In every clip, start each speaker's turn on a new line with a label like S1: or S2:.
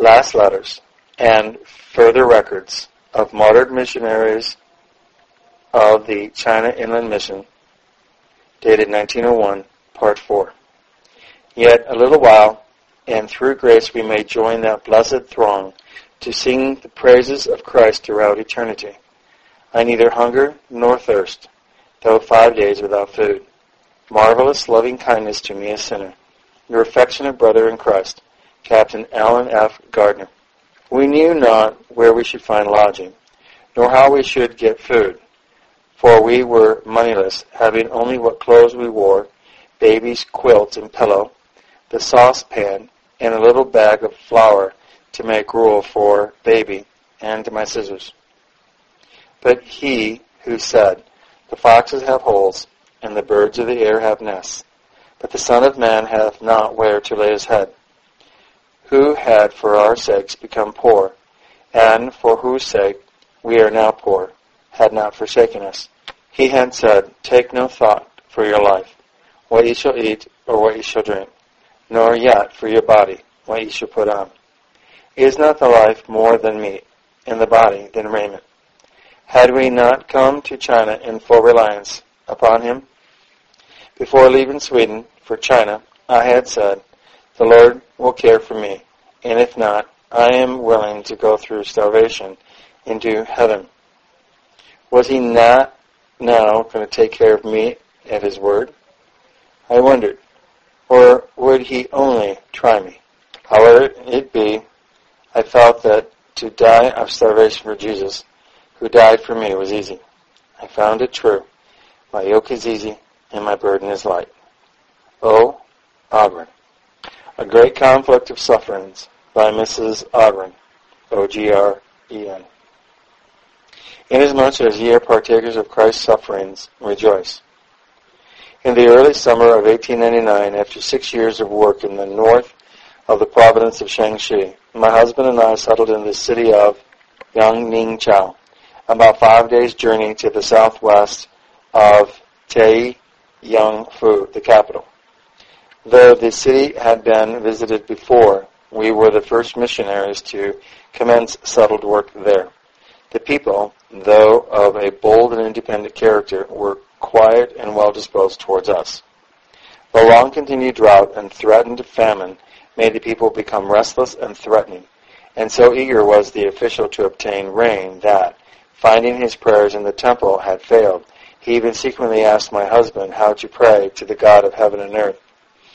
S1: last letters, and further records of martyred missionaries of the China Inland Mission, dated 1901, Part 4. Yet a little while, and through grace we may join that blessed throng to sing the praises of Christ throughout eternity. I neither hunger nor thirst, though 5 days without food. Marvelous loving kindness to me, a sinner. Your affectionate brother in Christ, Captain Allen F. Gardner. We knew not where we should find lodging, nor how we should get food, for we were moneyless, having only what clothes we wore, baby's quilt and pillow, the saucepan, and a little bag of flour to make gruel for baby, and my scissors. But he who said, the foxes have holes, and the birds of the air have nests, but the Son of Man hath not where to lay his head, who had for our sakes become poor, and for whose sake we are now poor, had not forsaken us. He had said, take no thought for your life, what ye shall eat, or what ye shall drink, nor yet for your body, what ye shall put on. Is not the life more than meat, and the body than raiment? Had we not come to China in full reliance upon him? Before leaving Sweden for China, I had said, the Lord will care for me, and if not, I am willing to go through starvation into heaven. Was he not now going to take care of me at his word? I wondered. Or would he only try me? However it be, I felt that to die of starvation for Jesus, who died for me, was easy. I found it true. My yoke is easy, and my burden is light. O. Ogren. A Great Conflict of Sufferings by Mrs. Ogren, O-G-R-E-N. Inasmuch as ye are partakers of Christ's sufferings, rejoice. In the early summer of 1899, after 6 years of work in the north of the province of Shaanxi, my husband and I settled in the city of Yangningchao, about 5 days' journey to the southwest of Taiyangfu, the capital. Though the city had been visited before, we were the first missionaries to commence settled work there. The people, though of a bold and independent character, were quiet and well-disposed towards us. The long-continued drought and threatened famine made the people become restless and threatening, and so eager was the official to obtain rain that, finding his prayers in the temple had failed, he even secretly asked my husband how to pray to the God of heaven and earth.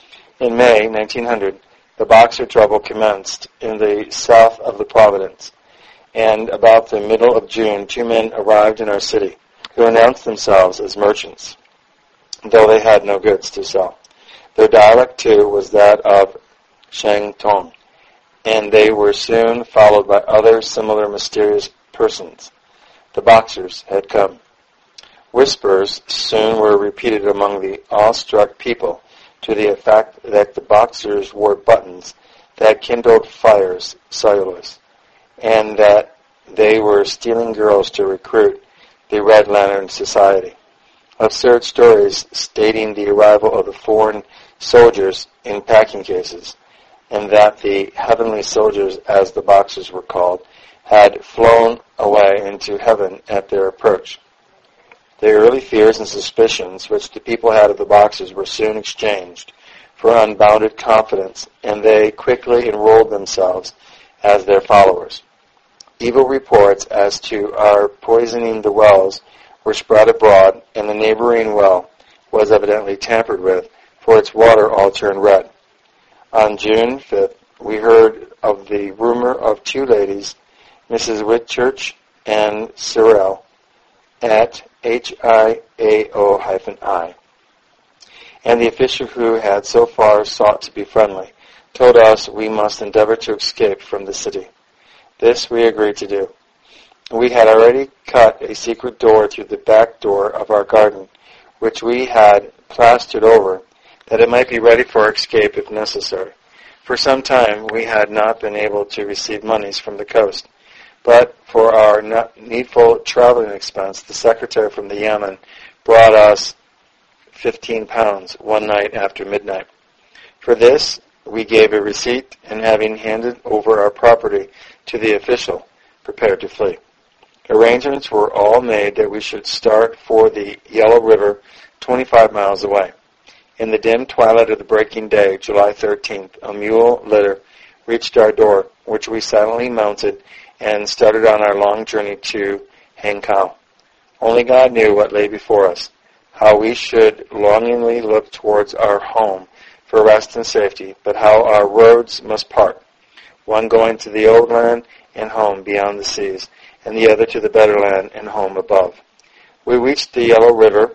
S1: In May 1900, the Boxer trouble commenced in the south of the province, and about the middle of June, 2 men arrived in our city who announced themselves as merchants, though they had no goods to sell. Their dialect, too, was that of Shantung, and they were soon followed by other similar mysterious persons. The Boxers had come. Whispers soon were repeated among the awestruck people to the effect that the Boxers wore buttons that kindled fires, celluloid, and that they were stealing girls to recruit the Red Lantern Society. Absurd stories stating the arrival of the foreign soldiers in packing cases, and that the heavenly soldiers, as the Boxers were called, had flown away into heaven at their approach. The early fears and suspicions which the people had of the Boxers were soon exchanged for unbounded confidence, and they quickly enrolled themselves as their followers. Evil reports as to our poisoning the wells were spread abroad, and the neighboring well was evidently tampered with, for its water all turned red. On June 5th, we heard of the rumor of 2 ladies, Mrs. Whitchurch and Cyril, at HIAO-I, and the official who had so far sought to be friendly told us we must endeavor to escape from the city. This we agreed to do. We had already cut a secret door through the back door of our garden, which we had plastered over, that it might be ready for escape if necessary. For some time we had not been able to receive monies from the coast, but for our needful traveling expense, the secretary from the Yemen brought us £15 one night after midnight. For this we gave a receipt, and having handed over our property to the official, prepared to flee. Arrangements were all made that we should start for the Yellow River, 25 miles away. In the dim twilight of the breaking day, July 13th, a mule litter reached our door, which we silently mounted and started on our long journey to Hankow. Only God knew what lay before us, how we should longingly look towards our home for rest and safety, but how our roads must part, one going to the old land and home beyond the seas, and the other to the better land and home above. We reached the Yellow River,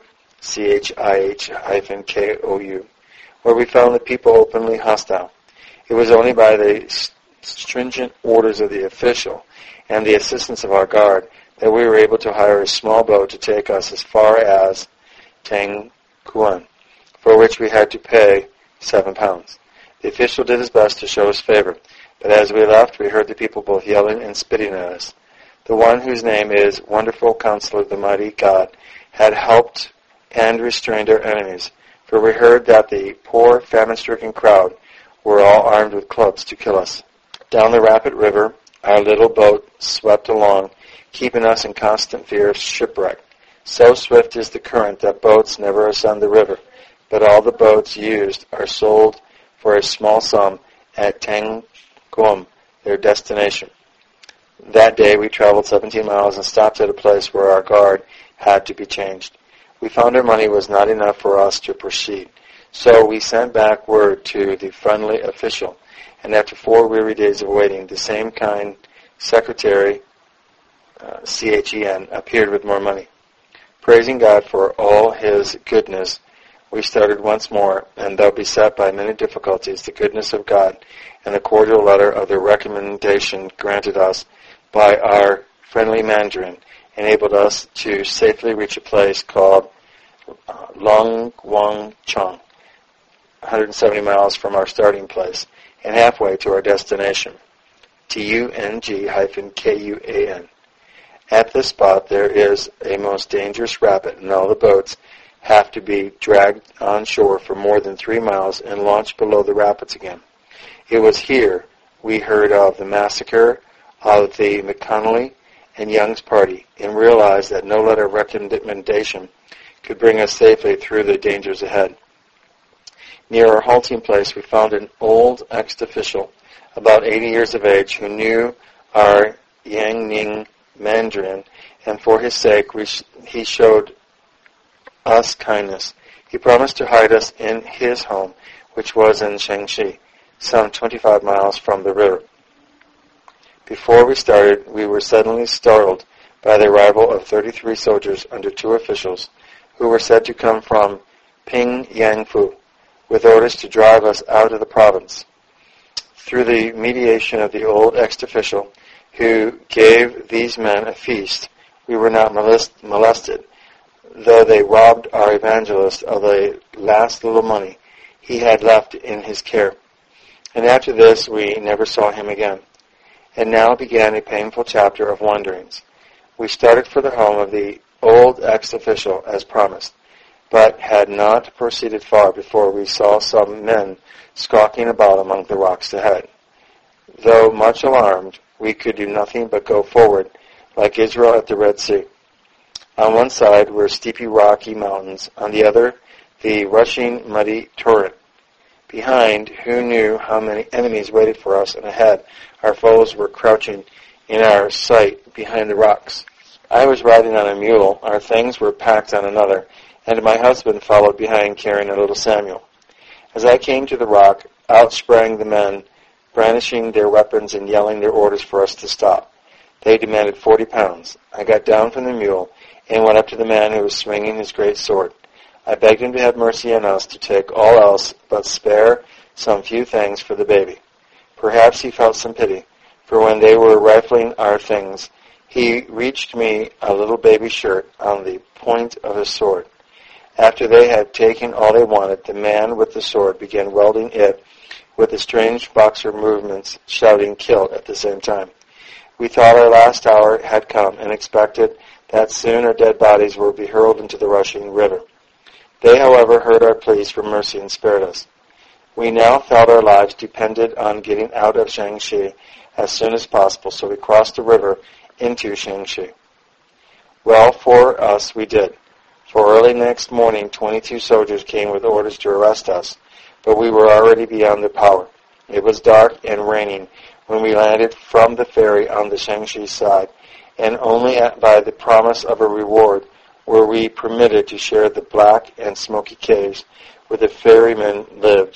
S1: CHIH-KOU, where we found the people openly hostile. It was only by the stringent orders of the official and the assistance of our guard that we were able to hire a small boat to take us as far as Tang Kuan, for which we had to pay £7. The official did his best to show us favor, but as we left, we heard the people both yelling and spitting at us. The one whose name is Wonderful Counselor, the Mighty God, had helped and restrained our enemies, for we heard that the poor, famine-stricken crowd were all armed with clubs to kill us. Down the rapid river, our little boat swept along, keeping us in constant fear of shipwreck. So swift is the current that boats never ascend the river, but all the boats used are sold for a small sum at Tangkum, their destination. That day we traveled 17 miles and stopped at a place where our guard had to be changed. We found our money was not enough for us to proceed, so we sent back word to the friendly official, and after 4 weary days of waiting, the same kind secretary, CHEN, appeared with more money. Praising God for all His goodness, we started once more, and though beset by many difficulties, the goodness of God and the cordial letter of the recommendation granted us by our friendly Mandarin enabled us to safely reach a place called Longwangchong, 170 miles from our starting place, and halfway to our destination, Tung-Kuan. At this spot there is a most dangerous rapid, and all the boats have to be dragged on shore for more than 3 miles and launched below the rapids again. It was here we heard of the massacre of the McConnelly and Young's party, and realized that no letter of recommendation could bring us safely through the dangers ahead. Near our halting place, we found an old ex-official, about 80 years of age, who knew our Yangning Mandarin, and for his sake he showed us kindness. He promised to hide us in his home, which was in Shangxi, some 25 miles from the river. Before we started, we were suddenly startled by the arrival of 33 soldiers under 2 officials, who were said to come from Pingyangfu, with orders to drive us out of the province. Through the mediation of the old ex-official, who gave these men a feast, we were not molested, though they robbed our evangelist of the last little money he had left in his care. And after this, we never saw him again. And now began a painful chapter of wanderings. We started for the home of the old ex-official, as promised, but had not proceeded far before we saw some men skulking about among the rocks ahead. Though much alarmed, we could do nothing but go forward, like Israel at the Red Sea. On one side were steepy rocky mountains, on the other the rushing muddy torrent. Behind, who knew how many enemies waited for us, and ahead our foes were crouching in our sight behind the rocks. I was riding on a mule, our things were packed on another, and my husband followed behind carrying a little Samuel. As I came to the rock, out sprang the men, brandishing their weapons and yelling their orders for us to stop. They demanded 40 pounds. I got down from the mule and went up to the man who was swinging his great sword. I begged him to have mercy on us, to take all else, but spare some few things for the baby. Perhaps he felt some pity, for when they were rifling our things, he reached me a little baby shirt on the point of his sword. After they had taken all they wanted, the man with the sword began welding it with the strange boxer movements, shouting "kill" at the same time. We thought our last hour had come and expected that soon our dead bodies would be hurled into the rushing river. They, however, heard our pleas for mercy and spared us. We now felt our lives depended on getting out of Shaanxi as soon as possible, so we crossed the river into Shaanxi. Well, for us, we did. For early next morning, 22 soldiers came with orders to arrest us, but we were already beyond their power. It was dark and raining when we landed from the ferry on the Shaanxi side, and only by the promise of a reward were we permitted to share the black and smoky caves where the ferrymen lived.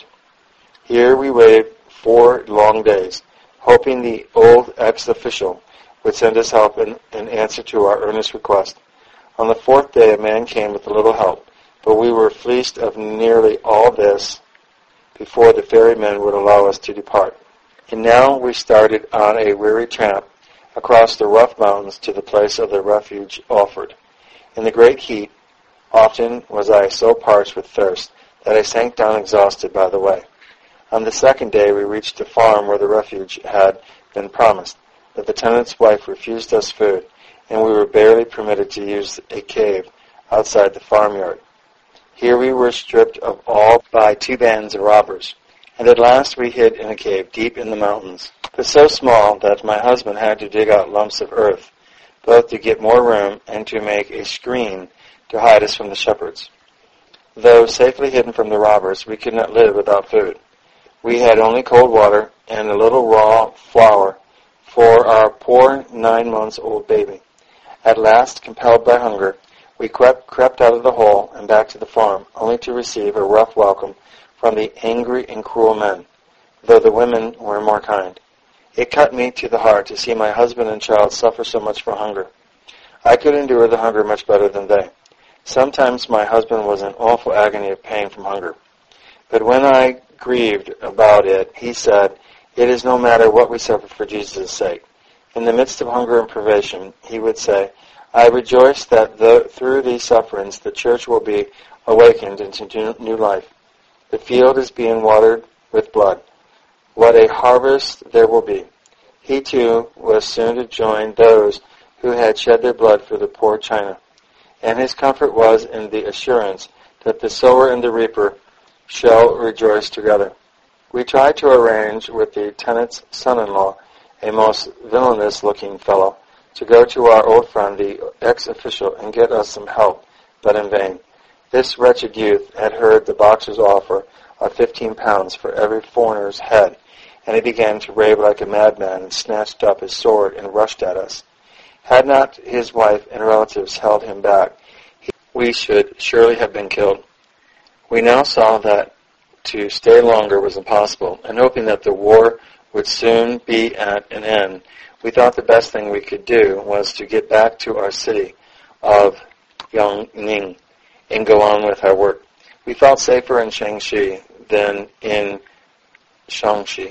S1: Here we waited 4 long days, hoping the old ex-official would send us help in answer to our earnest request. On the 4th day, a man came with a little help, but we were fleeced of nearly all this before the ferrymen would allow us to depart. And now we started on a weary tramp across the rough mountains to the place of the refuge offered. In the great heat, often was I so parched with thirst that I sank down exhausted by the way. On the 2nd day, we reached the farm where the refuge had been promised, but the tenant's wife refused us food, and we were barely permitted to use a cave outside the farmyard. Here we were stripped of all by 2 bands of robbers, and at last we hid in a cave deep in the mountains, but so small that my husband had to dig out lumps of earth, both to get more room and to make a screen to hide us from the shepherds. Though safely hidden from the robbers, we could not live without food. We had only cold water and a little raw flour for our poor 9-month-old baby. At last, compelled by hunger, we crept out of the hole and back to the farm, only to receive a rough welcome from the angry and cruel men, though the women were more kind. It cut me to the heart to see my husband and child suffer so much for hunger. I could endure the hunger much better than they. Sometimes my husband was in awful agony of pain from hunger. But when I grieved about it, he said, "It is no matter what we suffer for Jesus' sake." In the midst of hunger and privation, he would say, "I rejoice that through these sufferings the church will be awakened into new life. The field is being watered with blood. What a harvest there will be." He too was soon to join those who had shed their blood for the poor China, and his comfort was in the assurance that the sower and the reaper shall rejoice together. We tried to arrange with the tenant's son-in-law, a most villainous-looking fellow, to go to our old friend, the ex-official, and get us some help, but in vain. This wretched youth had heard the boxer's offer of 15 pounds for every foreigner's head, and he began to rave like a madman and snatched up his sword and rushed at us. Had not his wife and relatives held him back, we should surely have been killed. We now saw that to stay longer was impossible, and hoping that the war would soon be at an end, we thought the best thing we could do was to get back to our city of Yongning and go on with our work. We felt safer in Shaanxi than in Shaanxi,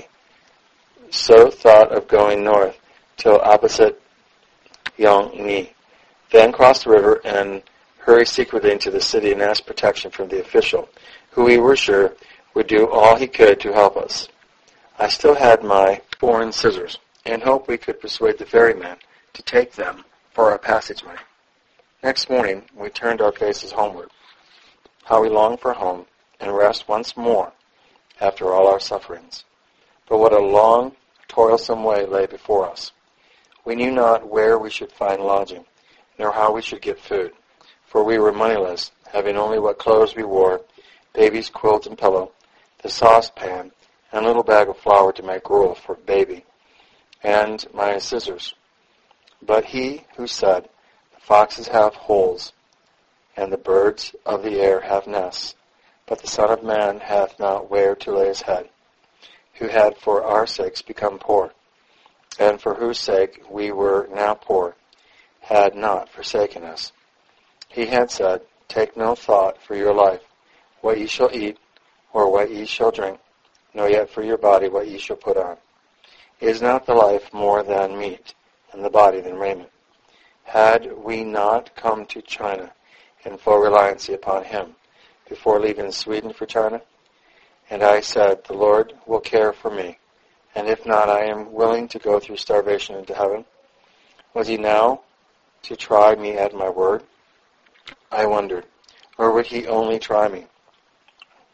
S1: so thought of going north till opposite Yongni, then cross the river and hurry secretly into the city and ask protection from the official, who we were sure would do all he could to help us. I still had my foreign scissors, and hoped we could persuade the ferryman to take them for our passage money. Next morning, we turned our faces homeward. How we longed for home and rest once more after all our sufferings. But what a long, toilsome way lay before us. We knew not where we should find lodging, nor how we should get food, for we were moneyless, having only what clothes we wore, baby's quilt and pillow, the saucepan, and a little bag of flour to make gruel for baby, and my scissors. But he who said, "The foxes have holes, and the birds of the air have nests, but the Son of Man hath not where to lay his head," who had for our sakes become poor, and for whose sake we were now poor, had not forsaken us. He had said, "Take no thought for your life, what ye shall eat, or what ye shall drink, nor yet for your body what ye shall put on. Is not the life more than meat, and the body than raiment?" Had we not come to China in full reliance upon him before leaving Sweden for China? And I said, "The Lord will care for me, and if not, I am willing to go through starvation into heaven." Was he now to try me at my word? I wondered. Or would he only try me?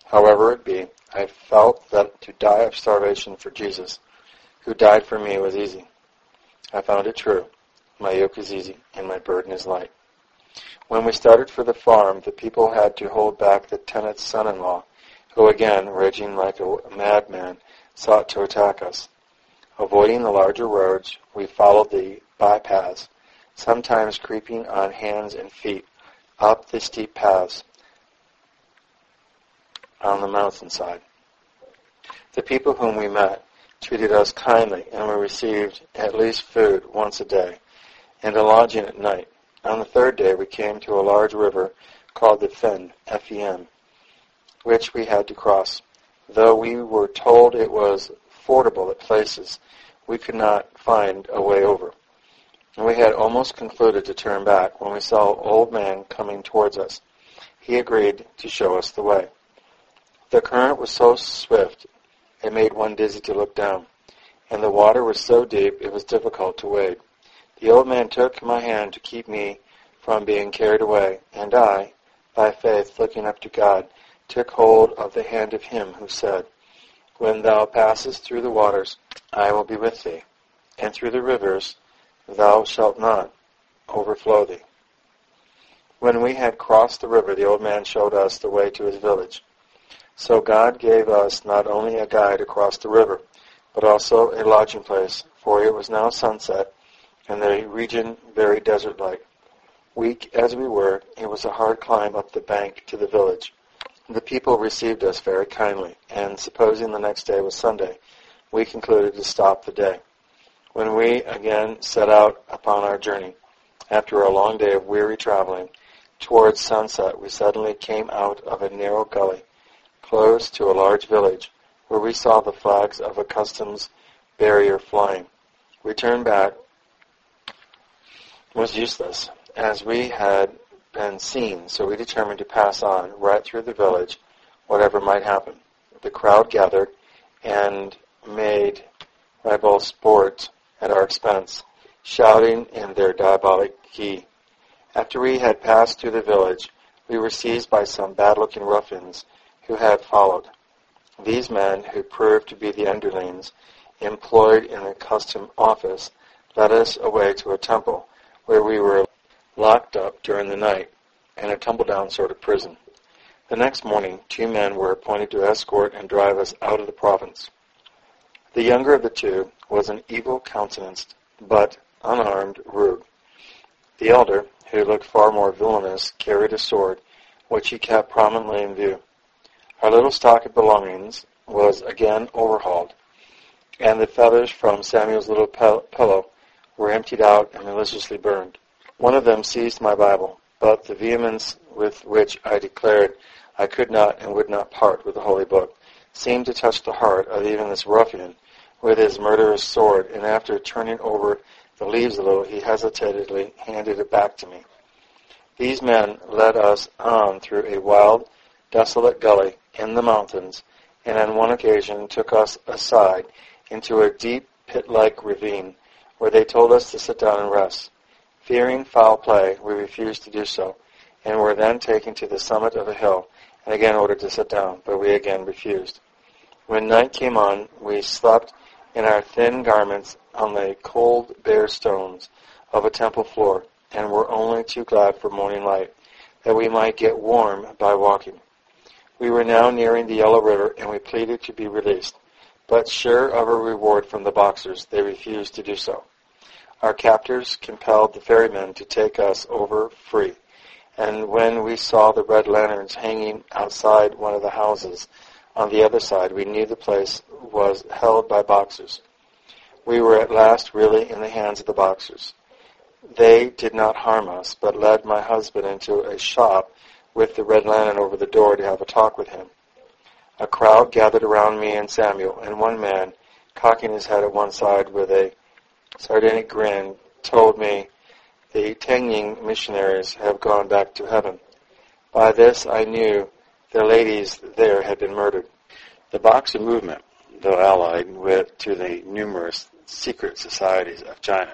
S1: However it be, I felt that to die of starvation for Jesus, who died for me, was easy. I found it true. My yoke is easy, and my burden is light. When we started for the farm, the people had to hold back the tenant's son-in-law, who again, raging like a madman, sought to attack us. Avoiding the larger roads, we followed the bypaths, sometimes creeping on hands and feet up the steep paths on the mountainside. The people whom we met treated us kindly, and we received at least food once a day, and a lodging at night. On the third day we came to a large river called the Fen, F-E-N, which we had to cross. Though we were told it was fordable at places, we could not find a way over. And we had almost concluded to turn back when we saw an old man coming towards us. He agreed to show us the way. The current was so swift it made one dizzy to look down, and the water was so deep it was difficult to wade. The old man took my hand to keep me from being carried away, and I, by faith looking up to God, took hold of the hand of him who said, "When thou passest through the waters, I will be with thee, and through the rivers, thou shalt not overflow thee." When we had crossed the river, the old man showed us the way to his village. So God gave us not only a guide across the river, but also a lodging place, for it was now sunset, and the region very desert-like. Weak as we were, it was a hard climb up the bank to the village. The people received us very kindly, and supposing the next day was Sunday, we concluded to stop the day. When we again set out upon our journey, after a long day of weary traveling, towards sunset we suddenly came out of a narrow gully, close to a large village, where we saw the flags of a customs barrier flying. We turned back. It was useless, as we had been seen, so we determined to pass on, right through the village, whatever might happen. The crowd gathered and made ribald sport at our expense, shouting in their diabolic key. After we had passed through the village, we were seized by some bad-looking ruffians who had followed. These men, who proved to be the underlings employed in the custom office, led us away to a temple, where we were locked up during the night, in a tumble-down sort of prison. The next morning, 2 men were appointed to escort and drive us out of the province. The younger of the 2 was an evil-countenanced, but unarmed rogue. The elder, who looked far more villainous, carried a sword, which he kept prominently in view. Our little stock of belongings was again overhauled, and the feathers from Samuel's little pillow were emptied out and maliciously burned. One of them seized my Bible, but the vehemence with which I declared I could not and would not part with the holy book seemed to touch the heart of even this ruffian with his murderous sword, and after turning over the leaves a little, he hesitatingly handed it back to me. These men led us on through a wild, desolate gully in the mountains, and on one occasion took us aside into a deep pit-like ravine, where they told us to sit down and rest. Fearing foul play, we refused to do so, and were then taken to the summit of a hill, and again ordered to sit down, but we again refused. When night came on, we slept in our thin garments on the cold, bare stones of a temple floor, and were only too glad for morning light, that we might get warm by walking. We were now nearing the Yellow River, and we pleaded to be released, but sure of a reward from the Boxers, they refused to do so. Our captors compelled the ferrymen to take us over free, and when we saw the red lanterns hanging outside one of the houses on the other side, we knew the place was held by Boxers. We were at last really in the hands of the Boxers. They did not harm us, but led my husband into a shop with the red lantern over the door to have a talk with him. A crowd gathered around me and Samuel, and one man, cocking his head at one side with a sardonic grin, told me, "The Tangyin missionaries have gone back to heaven." By this I knew the ladies there had been murdered. The Boxer movement, though allied to the numerous secret societies of China,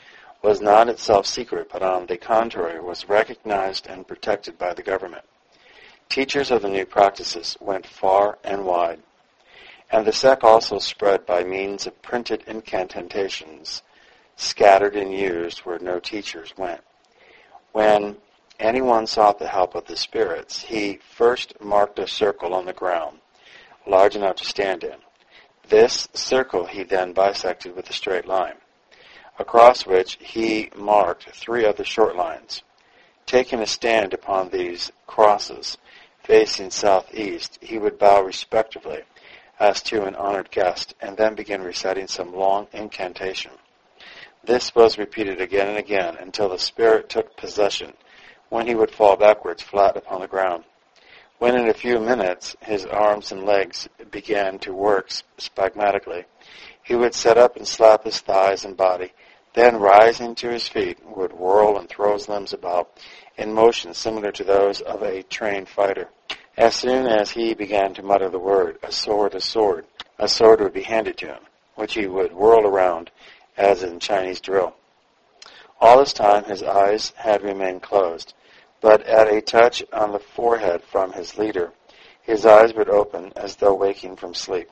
S1: was not itself secret, but on the contrary was recognized and protected by the government.
S2: Teachers of the new practices went far and wide, and the sect also spread by means of printed incantations, scattered and used where no teachers went. When anyone sought the help of the spirits, he first marked a circle on the ground, large enough to stand in. This circle he then bisected with a straight line, across which he marked 3 other short lines. Taking a stand upon these crosses, facing southeast, he would bow respectively as to an honored guest, and then begin reciting some long incantation. This was repeated again and again until the spirit took possession, when he would fall backwards flat upon the ground. When in a few minutes his arms and legs began to work spasmodically, he would sit up and slap his thighs and body, then rising to his feet would whirl and throw his limbs about in motion similar to those of a trained fighter. As soon as he began to mutter the word, a sword, a sword would be handed to him, which he would whirl around as in Chinese drill. All this time his eyes had remained closed, but at a touch on the forehead from his leader, his eyes would open as though waking from sleep.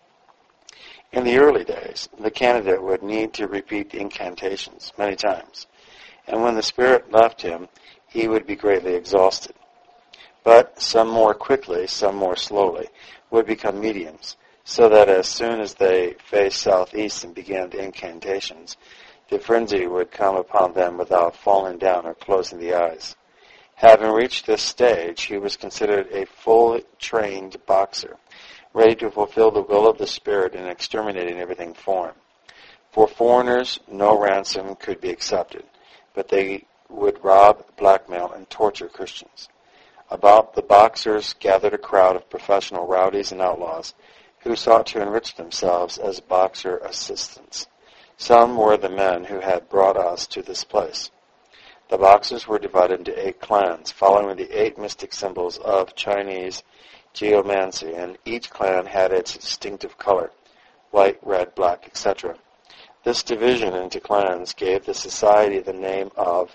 S2: In the early days, the candidate would need to repeat the incantations many times, and when the spirit left him, he would be greatly exhausted. But some more quickly, some more slowly, would become mediums, so that as soon as they faced southeast and began the incantations, the frenzy would come upon them without falling down or closing the eyes. Having reached this stage, he was considered a fully trained boxer, ready to fulfill the will of the spirit in exterminating everything foreign. For foreigners, no ransom could be accepted, but they would rob, blackmail, and torture Christians. About the boxers gathered a crowd of professional rowdies and outlaws who sought to enrich themselves as boxer assistants. Some were the men who had brought us to this place. The boxers were divided into 8 clans, following the 8 mystic symbols of Chinese geomancy, and each clan had its distinctive color, white, red, black, etc. This division into clans gave the society the name of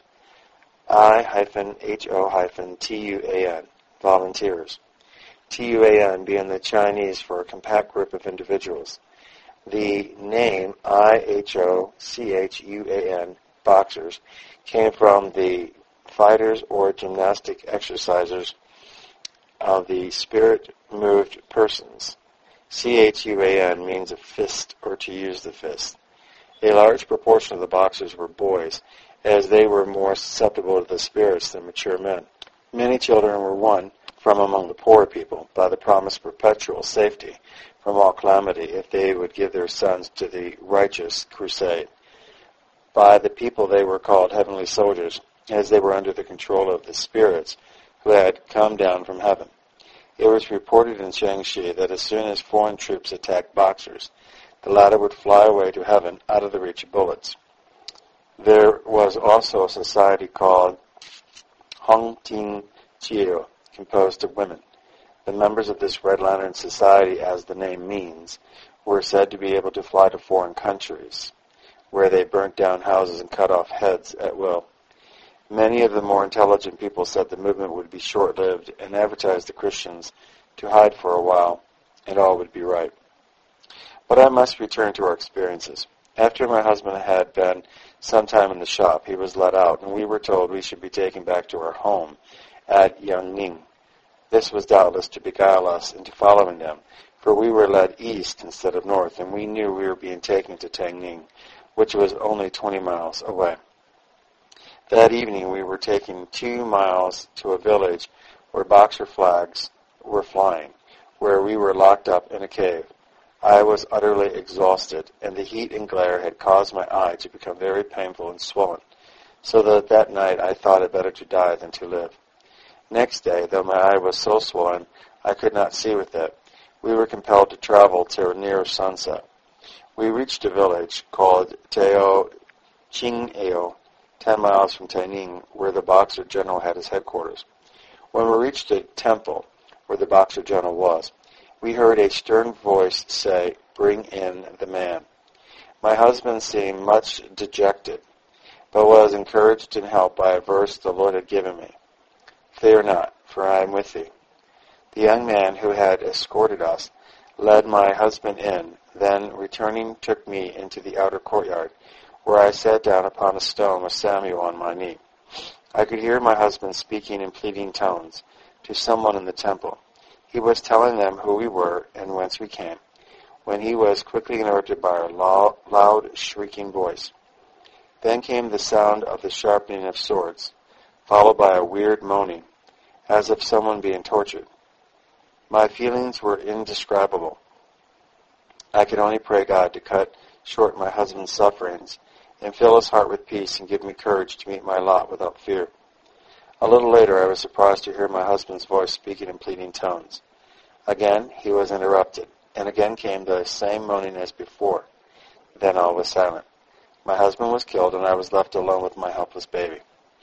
S2: I-HO-TUAN, volunteers. TUAN being the Chinese for a compact group of individuals. The name IHOCHUAN, boxers, came from the fighters or gymnastic exercisers of the spirit-moved persons. CHUAN means a fist, or to use the fist. A large proportion of the boxers were boys, as they were more susceptible to the spirits than mature men. Many children were won from among the poor people by the promised perpetual safety from all calamity if they would give their sons to the righteous crusade. By the people they were called heavenly soldiers, as they were under the control of the spirits who had come down from heaven. It was reported in Shangxi that as soon as foreign troops attacked boxers, the latter would fly away to heaven out of the reach of bullets. There was also a society called Hong Ting Chiu, composed of women. The members of this Red Lantern Society, as the name means, were said to be able to fly to foreign countries, where they burnt down houses and cut off heads at will. Many of the more intelligent people said the movement would be short-lived and advertised the Christians to hide for a while, and all would be right. But I must return to our experiences. After my husband had been some time in the shop, he was let out, and we were told we should be taken back to our home at Yangning. This was doubtless to beguile us into following them, for we were led east instead of north, and we knew we were being taken to Tangning, which was only 20 miles away. That evening we were taken 2 miles to a village where Boxer flags were flying, where we were locked up in a cave. I was utterly exhausted, and the heat and glare had caused my eye to become very painful and swollen, so that night I thought it better to die than to live. Next day, though my eye was so swollen I could not see with it, we were compelled to travel till near sunset. We reached a village called Teo Chingeo, 10 miles from Taining, where the Boxer General had his headquarters. When we reached a temple where the Boxer General was, we heard a stern voice say, "Bring in the man." My husband seemed much dejected, but was encouraged and helped by a verse the Lord had given me. "Fear not, for I am with thee. The young man who had escorted us led my husband in, then, returning, took me into the outer courtyard, where I sat down upon a stone with Samuel on my knee. I could hear my husband speaking in pleading tones to someone in the temple. He was telling them who we were and whence we came, when he was quickly interrupted by a loud, shrieking voice. Then came the sound of the sharpening of swords, followed by a weird moaning, as of someone being tortured. My feelings were indescribable. I could only pray God to cut short my husband's sufferings and fill his heart with peace and give me courage to meet my lot without fear. A little later I was surprised to hear my husband's voice speaking in pleading tones. Again he was interrupted, and again came the same moaning as before. Then all was silent. My husband was killed, and I was left alone with my helpless baby.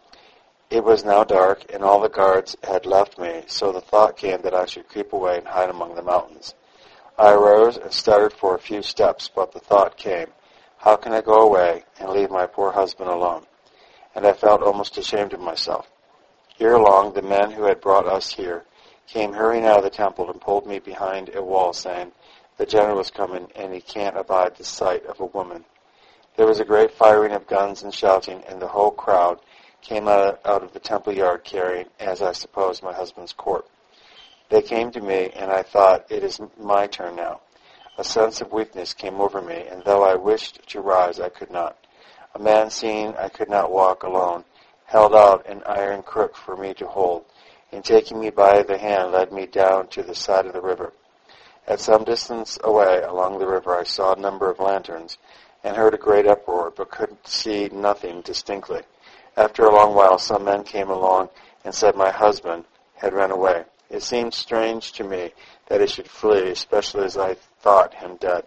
S2: It was now dark, and all the guards had left me, so the thought came that I should creep away and hide among the mountains. I arose and started for a few steps, but the thought came, how can I go away and leave my poor husband alone? And I felt almost ashamed of myself. Ere long, the men who had brought us here came hurrying out of the temple and pulled me behind a wall, saying, the general is coming, and he can't abide the sight of a woman. There was a great firing of guns and shouting, and the whole crowd came out of the temple yard carrying, as I suppose, my husband's corpse. They came to me, and I thought, it is my turn now. A sense of weakness came over me, and though I wished to rise, I could not. A man, seeing I could not walk alone, held out an iron crook for me to hold, and taking me by the hand, led me down to the side of the river. At some distance away along the river I saw a number of lanterns, and heard a great uproar, but could see nothing distinctly. After a long while some men came along and said my husband had run away. It seemed strange to me that he should flee, especially as I thought him dead.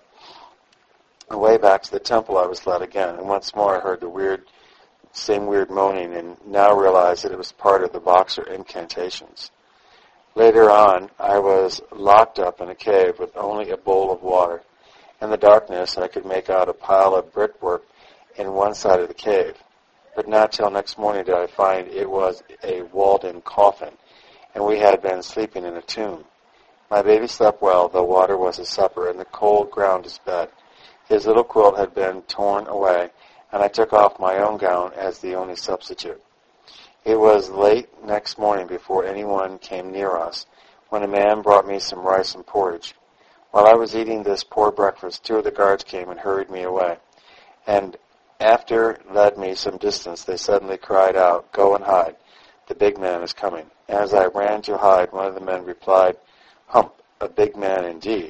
S2: Away back to the temple I was led again, and once more I heard the same weird moaning, and now realized that it was part of the Boxer incantations. Later on, I was locked up in a cave with only a bowl of water. In the darkness, I could make out a pile of brickwork in one side of the cave. But not till next morning did I find it was a walled-in coffin, and we had been sleeping in a tomb. My baby slept well, though water was his supper, and the cold ground his bed. His little quilt had been torn away, and I took off my own gown as the only substitute. It was late next morning before anyone came near us, when a man brought me some rice and porridge. While I was eating this poor breakfast, two of the guards came and hurried me away, and after led me some distance, they suddenly cried out, "Go and hide. The big man is coming." As I ran to hide, one of the men replied, "Hump, a big man indeed."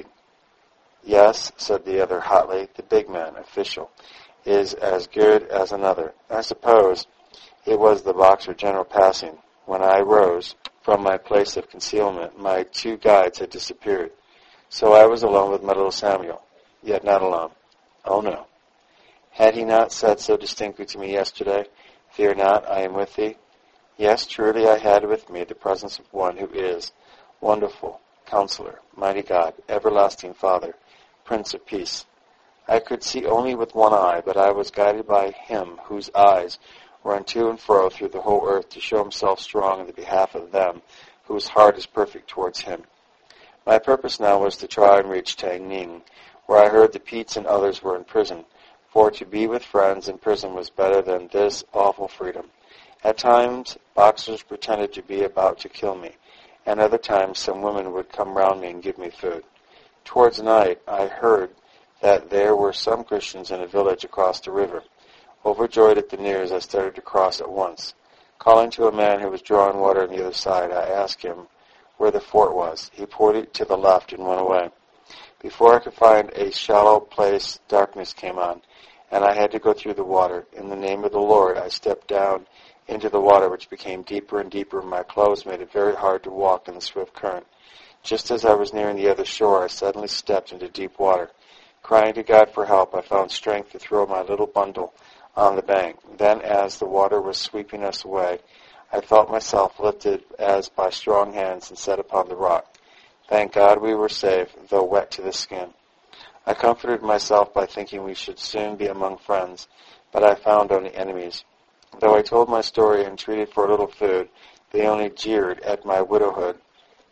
S2: "Yes," said the other hotly, "the big man, official, is as good as another." I suppose it was the Boxer general passing. When I rose from my place of concealment, my two guides had disappeared. So I was alone with my little Samuel, yet not alone. Oh no. Had he not said so distinctly to me yesterday, "Fear not, I am with thee"? Yes, truly I had with me the presence of one who is wonderful, Counselor, mighty God, everlasting Father, Prince of Peace. I could see only with one eye, but I was guided by him whose eyes run to and fro through the whole earth to show himself strong in the behalf of them whose heart is perfect towards him. My purpose now was to try and reach Tangning, where I heard the Peets and others were in prison, for to be with friends in prison was better than this awful freedom. At times, Boxers pretended to be about to kill me, and other times some women would come round me and give me food. Towards night, I heard that there were some Christians in a village across the river. Overjoyed at the news, I started to cross at once. Calling to a man who was drawing water on the other side, I asked him where the fort was. He pointed to the left and went away. Before I could find a shallow place, darkness came on, and I had to go through the water. In the name of the Lord, I stepped down into the water, which became deeper and deeper. My clothes made it very hard to walk in the swift current. Just as I was nearing the other shore, I suddenly stepped into deep water. Crying to God for help, I found strength to throw my little bundle on the bank. Then, as the water was sweeping us away, I felt myself lifted as by strong hands and set upon the rock. Thank God we were safe, though wet to the skin. I comforted myself by thinking we should soon be among friends, but I found only enemies. Though I told my story and entreated for a little food, they only jeered at my widowhood.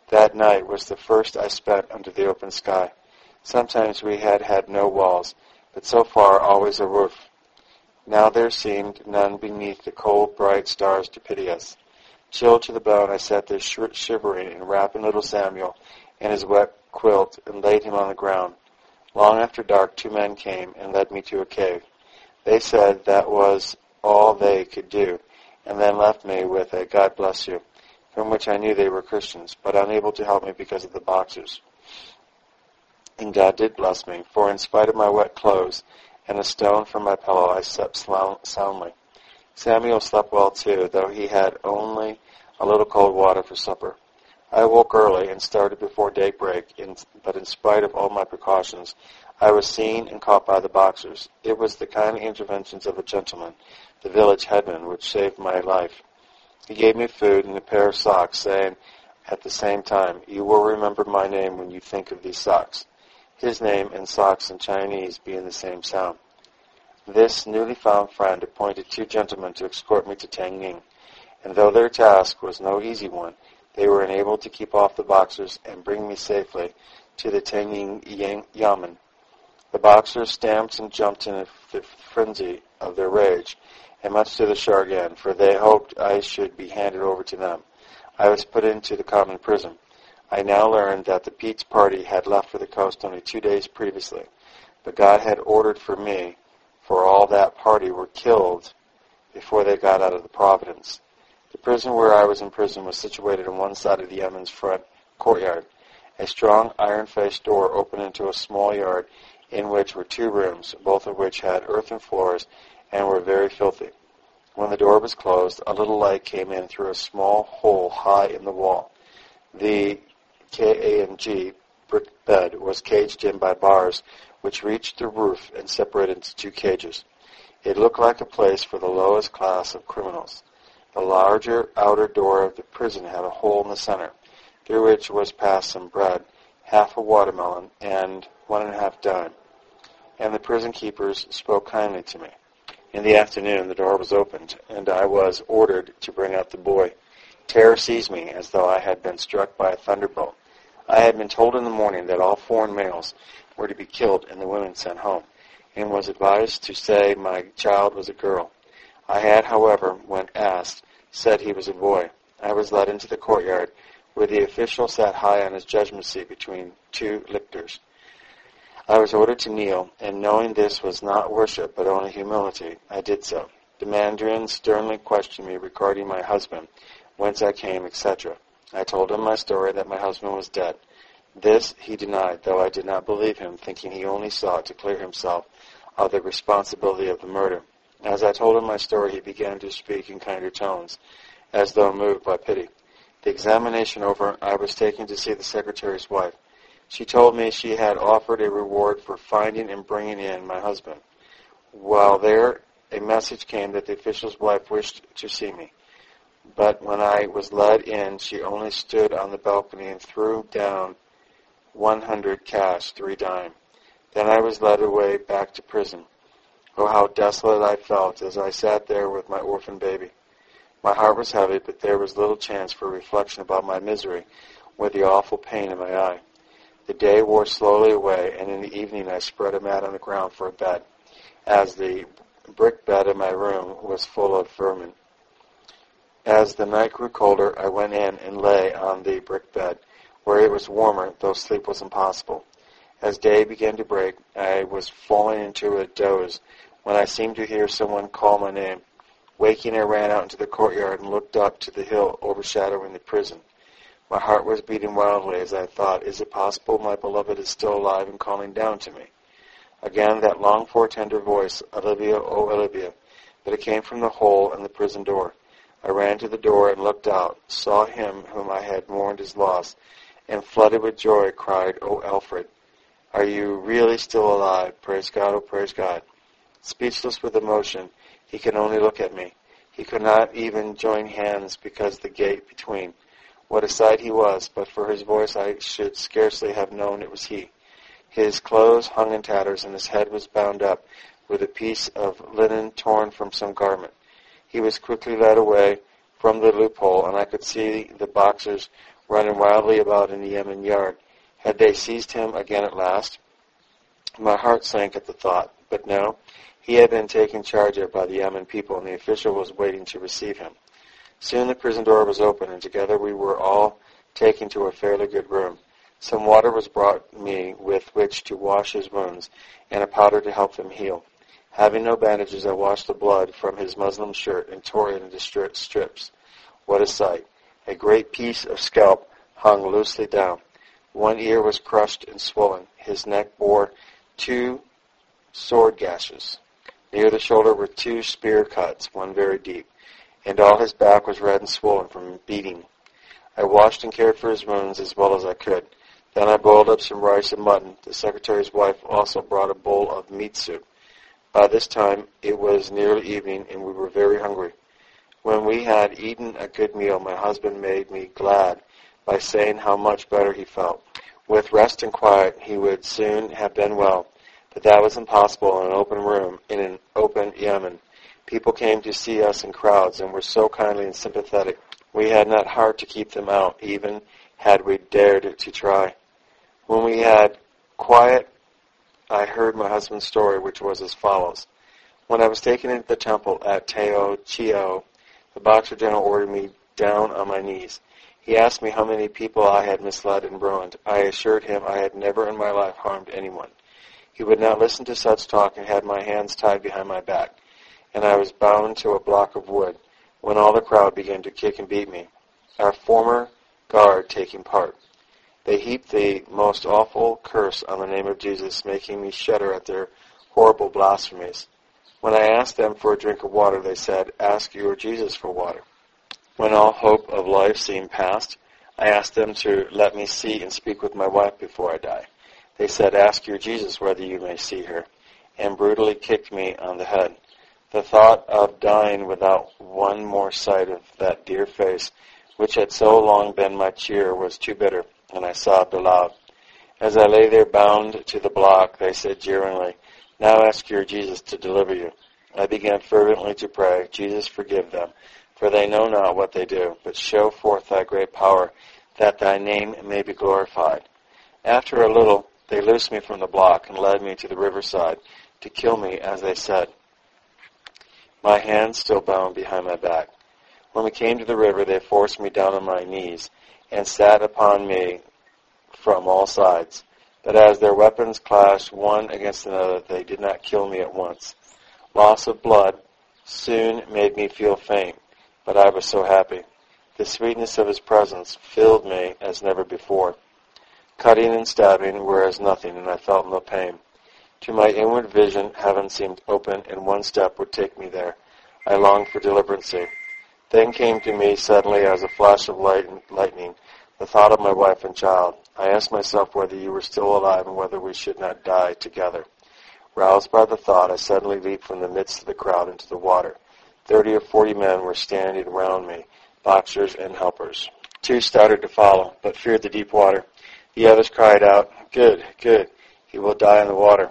S2: That night was the first I spent under the open sky. Sometimes we had had no walls, but so far always a roof. Now there seemed none beneath the cold, bright stars to pity us. Chilled to the bone, I sat there shivering and wrapping little Samuel in his wet quilt and laid him on the ground. Long after dark, 2 men came and led me to a cave. They said that was all they could do, and then left me with a "God bless you," from which I knew they were Christians, but unable to help me because of the boxers. And God did bless me, for in spite of my wet clothes and a stone from my pillow, I slept soundly. Samuel slept well too, though he had only a little cold water for supper. I awoke early and started before daybreak, but in spite of all my precautions, I was seen and caught by the boxers. It was the kind interventions of a gentleman, the village headman, which saved my life. He gave me food and a pair of socks, saying at the same time, "You will remember my name when you think of these socks," his name and socks in Chinese being the same sound. This newly found friend appointed 2 gentlemen to escort me to Tangning, and though their task was no easy one, they were enabled to keep off the boxers and bring me safely to the Tangning Yamen. The boxers stamped and jumped in the frenzy of their rage, and much to the chagrin, for they hoped I should be handed over to them. I was put into the common prison. I now learned that the Pete's party had left for the coast only 2 days previously, but God had ordered for me, for all that party were killed before they got out of the Providence. The prison where I was imprisoned was situated on one side of the Yemen's front courtyard. A strong iron-faced door opened into a small yard in which were 2 rooms, both of which had earthen floors and were very filthy. When the door was closed, a little light came in through a small hole high in the wall. The K.A.M.G. brick bed was caged in by bars which reached the roof and separated into 2 cages. It looked like a place for the lowest class of criminals. The larger outer door of the prison had a hole in the center, through which was passed some bread, half a watermelon, and 1.5 dime. And the prison keepers spoke kindly to me. In the afternoon, the door was opened, and I was ordered to bring out the boy. Terror seized me as though I had been struck by a thunderbolt. I had been told in the morning that all foreign males were to be killed and the women sent home, and was advised to say my child was a girl. I had, however, when asked, said he was a boy. I was led into the courtyard, where the official sat high on his judgment seat between 2 lictors. I was ordered to kneel, and knowing this was not worship but only humility, I did so. The Mandarin sternly questioned me regarding my husband, whence I came, etc. I told him my story that my husband was dead. This he denied, though I did not believe him, thinking he only sought to clear himself of the responsibility of the murder. As I told him my story, he began to speak in kinder tones, as though moved by pity. The examination over, I was taken to see the secretary's wife. She told me she had offered a reward for finding and bringing in my husband. While there, a message came that the official's wife wished to see me. But when I was led in, she only stood on the balcony and threw down 100 cash, 3 dime. Then I was led away back to prison. Oh, how desolate I felt as I sat there with my orphan baby. My heart was heavy, but there was little chance for reflection about my misery, with the awful pain in my eye. The day wore slowly away, and in the evening I spread a mat on the ground for a bed, as the brick bed in my room was full of vermin. As the night grew colder, I went in and lay on the brick bed, where it was warmer, though sleep was impossible. As day began to break, I was falling into a doze, when I seemed to hear someone call my name. Waking, I ran out into the courtyard and looked up to the hill overshadowing the prison. My heart was beating wildly as I thought, is it possible my beloved is still alive and calling down to me? Again that longed-for tender voice, Olivia, oh Olivia, but it came from the hole in the prison door. I ran to the door and looked out, saw him whom I had mourned as lost, and flooded with joy cried, "Oh Alfred, are you really still alive? Praise God, oh praise God." Speechless with emotion, he could only look at me. He could not even join hands because the gate between. What a sight he was, but for his voice I should scarcely have known it was he. His clothes hung in tatters, and his head was bound up with a piece of linen torn from some garment. He was quickly led away from the loophole, and I could see the boxers running wildly about in the Yemen yard. Had they seized him again at last? My heart sank at the thought, but no, he had been taken charge of by the Yemen people, and the official was waiting to receive him. Soon the prison door was opened, and together we were all taken to a fairly good room. Some water was brought me with which to wash his wounds, and a powder to help them heal. Having no bandages, I washed the blood from his muslin shirt and tore it into strips. What a sight! A great piece of scalp hung loosely down. One ear was crushed and swollen. His neck bore 2 sword gashes. Near the shoulder were 2 spear cuts, one very deep, and all his back was red and swollen from beating. I washed and cared for his wounds as well as I could. Then I boiled up some rice and mutton. The secretary's wife also brought a bowl of meat soup. By this time it was nearly evening, and we were very hungry. When we had eaten a good meal, my husband made me glad by saying how much better he felt. With rest and quiet, he would soon have been well, but that was impossible in an open room in an open Yemen. People came to see us in crowds and were so kindly and sympathetic. We had not heart to keep them out, even had we dared to try. When we had quiet, I heard my husband's story, which was as follows. When I was taken into the temple at Teo Chio, the Boxer General ordered me down on my knees. He asked me how many people I had misled and ruined. I assured him I had never in my life harmed anyone. He would not listen to such talk and had my hands tied behind my back, and I was bound to a block of wood when all the crowd began to kick and beat me, our former guard taking part. They heaped the most awful curse on the name of Jesus, making me shudder at their horrible blasphemies. When I asked them for a drink of water, they said, "Ask your Jesus for water." When all hope of life seemed past, I asked them to let me see and speak with my wife before I die. They said, "Ask your Jesus whether you may see her," and brutally kicked me on the head. The thought of dying without one more sight of that dear face, which had so long been my cheer, was too bitter, and I sobbed aloud. As I lay there bound to the block, they said jeeringly, "Now ask your Jesus to deliver you." I began fervently to pray, "Jesus, forgive them, for they know not what they do, but show forth thy great power, that thy name may be glorified." After a little, they loosed me from the block and led me to the riverside to kill me, as they said, my hands still bound behind my back. When we came to the river, they forced me down on my knees and sat upon me from all sides. But as their weapons clashed one against another, they did not kill me at once. Loss of blood soon made me feel faint, but I was so happy. The sweetness of his presence filled me as never before. Cutting and stabbing were as nothing, and I felt no pain. To my inward vision, heaven seemed open, and one step would take me there. I longed for deliverancy. Then came to me suddenly as a flash of lightning the thought of my wife and child. I asked myself whether you were still alive and whether we should not die together. Roused by the thought, I suddenly leaped from the midst of the crowd into the water. 30 or 40 men were standing around me, boxers and helpers. 2 started to follow, but feared the deep water. The others cried out, "Good, good, he will die in the water."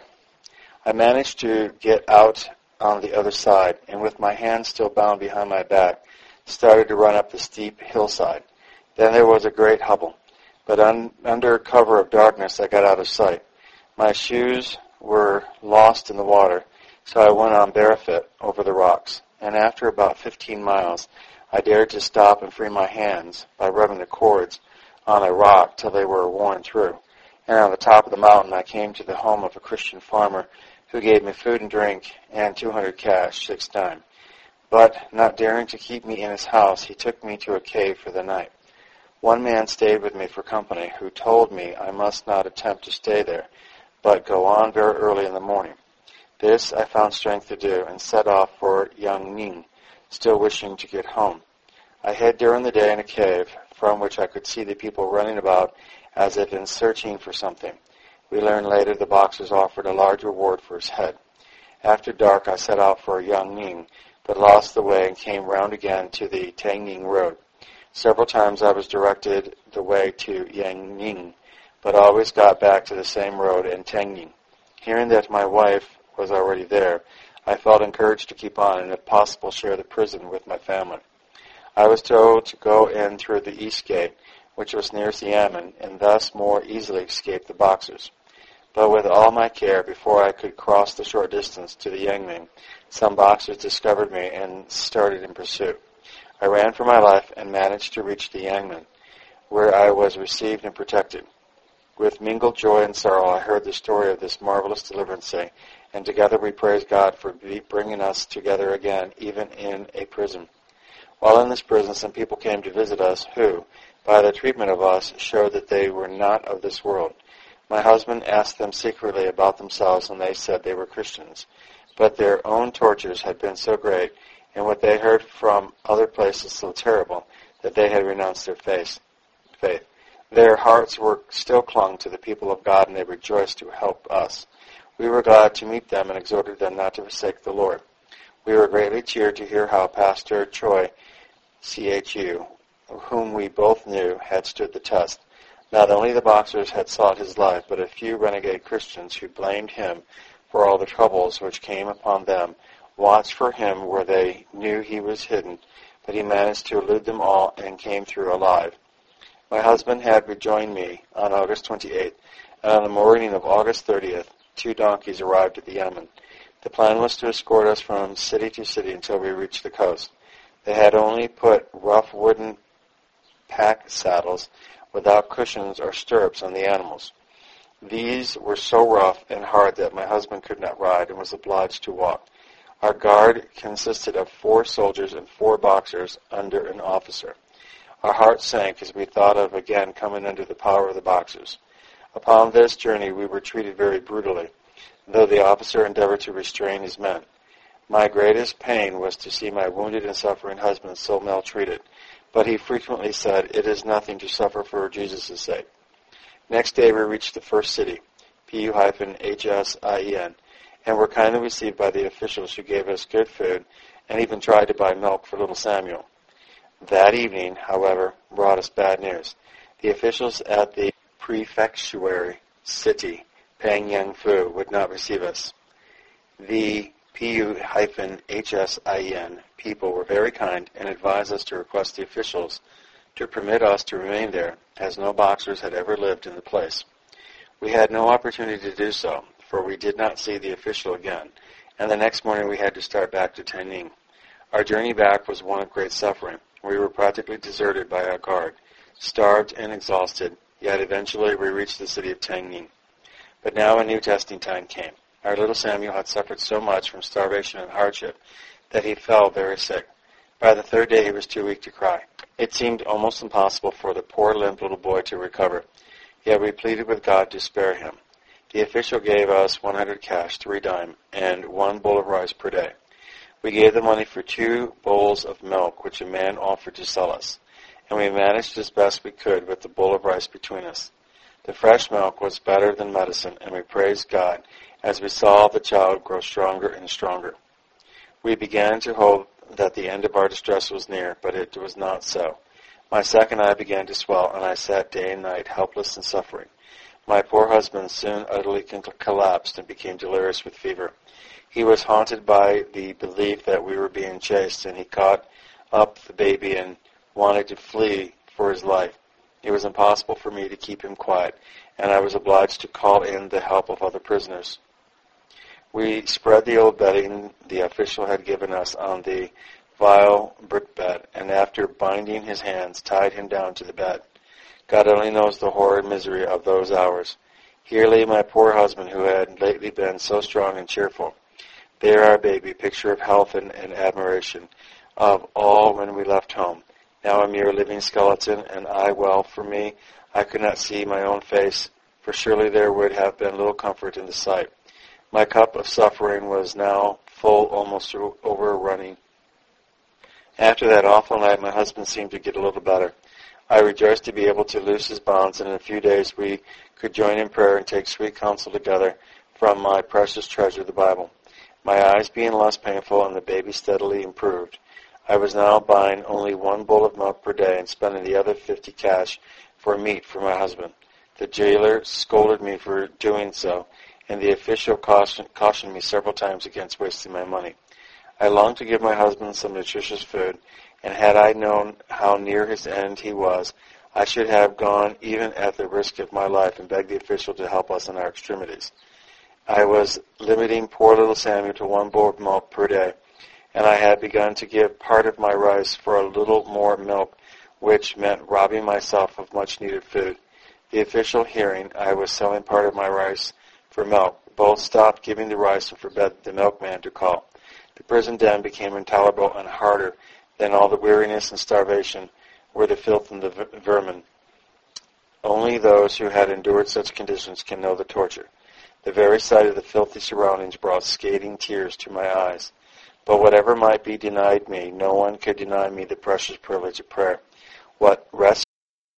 S2: I managed to get out on the other side, and with my hands still bound behind my back, started to run up the steep hillside. Then there was a great hubble, but under cover of darkness I got out of sight. My shoes were lost in the water, so I went on barefoot over the rocks, and after about 15 miles, I dared to stop and free my hands by rubbing the cords on a rock till they were worn through. And on the top of the mountain I came to the home of a Christian farmer who gave me food and drink and 200 cash, 6 dime. But, not daring to keep me in his house, he took me to a cave for the night. One man stayed with me for company, who told me I must not attempt to stay there, but go on very early in the morning. This I found strength to do, and set off for Yangning, still wishing to get home. I hid during the day in a cave, from which I could see the people running about as if in searching for something. We learned later the Boxers offered a large reward for his head. After dark I set out for Yangning, but lost the way and came round again to the Tangning Road. Several times I was directed the way to Yangning, but always got back to the same road in Tangning. Hearing that my wife was already there, I felt encouraged to keep on and, if possible, share the prison with my family. I was told to go in through the east gate, which was nearest the Yamen, and thus more easily escaped the Boxers. But with all my care, before I could cross the short distance to the Yangming, some Boxers discovered me and started in pursuit. I ran for my life and managed to reach the Yangmen, where I was received and protected. With mingled joy and sorrow, I heard the story of this marvelous deliverance, and together we praised God for bringing us together again, even in a prison. While in this prison, some people came to visit us who, by their treatment of us, showed that they were not of this world. My husband asked them secretly about themselves, and they said they were Christians. But their own tortures had been so great, and what they heard from other places so terrible, that they had renounced their faith. Their hearts were still clung to the people of God, and they rejoiced to help us. We were glad to meet them and exhorted them not to forsake the Lord. We were greatly cheered to hear how Pastor Choi, CHU, whom we both knew, had stood the test. Not only the Boxers had sought his life, but a few renegade Christians who blamed him for all the troubles which came upon them watched for him where they knew he was hidden, but he managed to elude them all and came through alive. My husband had rejoined me on August 28th, and on the morning of August 30th, 2 donkeys arrived at the Yamen. The plan was to escort us from city to city until we reached the coast. They had only put rough wooden pack saddles without cushions or stirrups on the animals. These were so rough and hard that my husband could not ride and was obliged to walk. Our guard consisted of 4 soldiers and 4 Boxers under an officer. Our hearts sank as we thought of again coming under the power of the Boxers. Upon this journey we were treated very brutally, though the officer endeavored to restrain his men. My greatest pain was to see my wounded and suffering husband so maltreated, but he frequently said, "It is nothing to suffer for Jesus' sake." Next day we reached the first city, Pu-HSIEN, and were kindly received by the officials who gave us good food and even tried to buy milk for little Samuel. That evening, however, brought us bad news. The officials at the prefectuary city, Pangyangfu, would not receive us. The Pu-HSIEN people were very kind and advised us to request the officials to permit us to remain there, as no Boxers had ever lived in the place. We had no opportunity to do so, for we did not see the official again, and the next morning we had to start back to Taining. Our journey back was one of great suffering. We were practically deserted by our guard, starved and exhausted, yet eventually we reached the city of Taining. But now a new testing time came. Our little Samuel had suffered so much from starvation and hardship that he fell very sick. By the 3rd day he was too weak to cry. It seemed almost impossible for the poor limp little boy to recover, yet we pleaded with God to spare him. The official gave us 100 cash, 3 dime, and 1 bowl of rice per day. We gave the money for 2 bowls of milk, which a man offered to sell us, and we managed as best we could with the bowl of rice between us. The fresh milk was better than medicine, and we praised God as we saw the child grow stronger and stronger. We began to hope that the end of our distress was near, but it was not so. My second eye began to swell, and I sat day and night helpless and suffering. My poor husband soon utterly collapsed and became delirious with fever. He was haunted by the belief that we were being chased, and he caught up the baby and wanted to flee for his life. It was impossible for me to keep him quiet, and I was obliged to call in the help of other prisoners. We spread the old bedding the official had given us on the vile brick bed, and after binding his hands, tied him down to the bed. God only knows the horrid misery of those hours. Here lay my poor husband, who had lately been so strong and cheerful. There our baby, picture of health and admiration of all when we left home. Now a mere living skeleton, and well, for me, I could not see my own face, for surely there would have been little comfort in the sight. My cup of suffering was now full, almost overrunning. After that awful night, my husband seemed to get a little better. I rejoiced to be able to loose his bonds, and in a few days we could join in prayer and take sweet counsel together from my precious treasure, the Bible. My eyes being less painful and the baby steadily improved, I was now buying only 1 bowl of milk per day and spending the other 50 cash for meat for my husband. The jailer scolded me for doing so, and the official cautioned me several times against wasting my money. I longed to give my husband some nutritious food, and had I known how near his end he was, I should have gone even at the risk of my life and begged the official to help us in our extremities. I was limiting poor little Samuel to 1 bowl of milk per day, and I had begun to give part of my rice for a little more milk, which meant robbing myself of much-needed food. The official hearing I was selling part of my rice for milk, both stopped giving the rice and forbade the milkman to call. The prison den became intolerable, and harder than all the weariness and starvation were the filth and the vermin. Only those who had endured such conditions can know the torture. The very sight of the filthy surroundings brought scathing tears to my eyes. But whatever might be denied me, no one could deny me the precious privilege of prayer. What rest